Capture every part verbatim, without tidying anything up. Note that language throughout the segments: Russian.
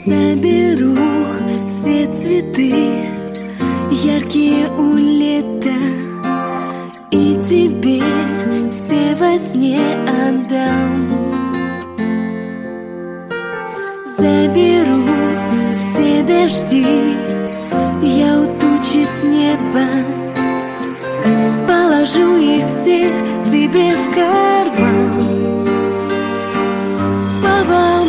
Соберу все цветы, яркие у лета, и тебе все во сне отдам. Заберу все дожди, я у тучи с неба, положу их все себе в карман. По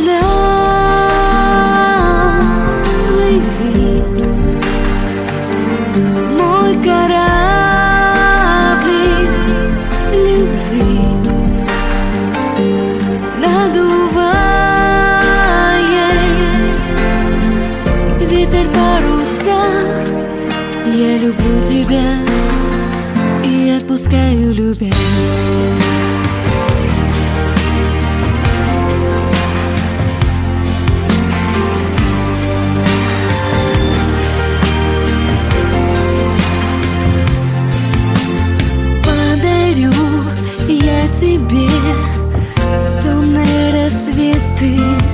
волнам плыви, мой кораблик любви, надувая ветер паруса. Я люблю тебя и отпускаю, любя. Подарю я тебе сонные рассветы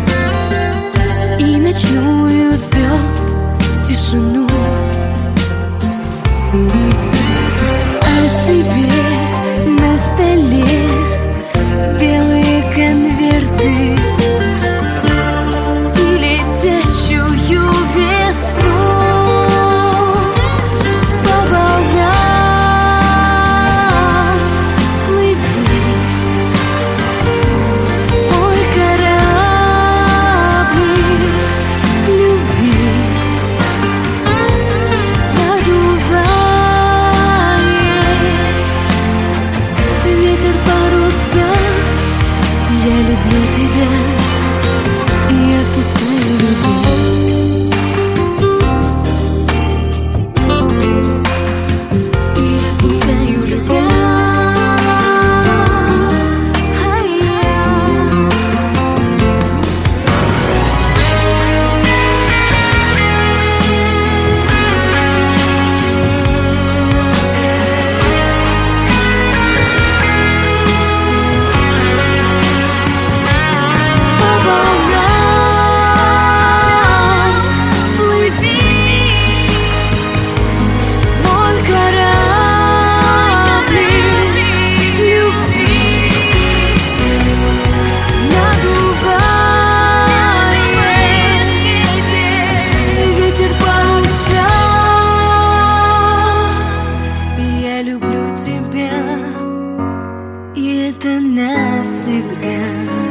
и ночную звезд тишину. О себе на столе белые конверты и летящую весну. По волнам плыви, мой кораблик любви, ветер паруса. Я люблю тебя и отпускаю, любить. И отпускаю, любя. Люблю тебя, и это навсегда.